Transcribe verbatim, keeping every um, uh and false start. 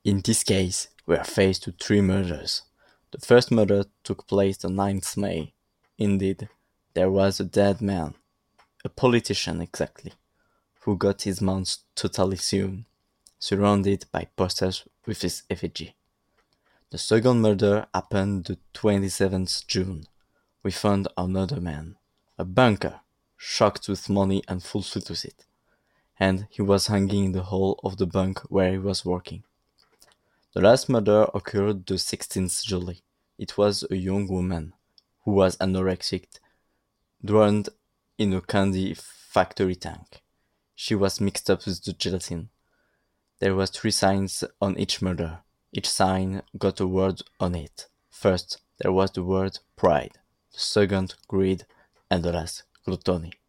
In this case, we are faced with three murders. The first murder took place the ninth of May. Indeed, there was a dead man, a politician exactly, who got his mount totally sewn, surrounded by posters with his effigy. The second murder happened the twenty-seventh of June. We found another man, a banker, shocked with money and full to it, and he was hanging in the hall of the bank where he was working. The last murder occurred the sixteenth of July. It was a young woman who was anorexic, drowned in a candy factory tank. She was mixed up with the gelatin. There was three signs on each murder. Each sign got a word on it. First, there was the word pride. The second, greed, and the last, gluttony.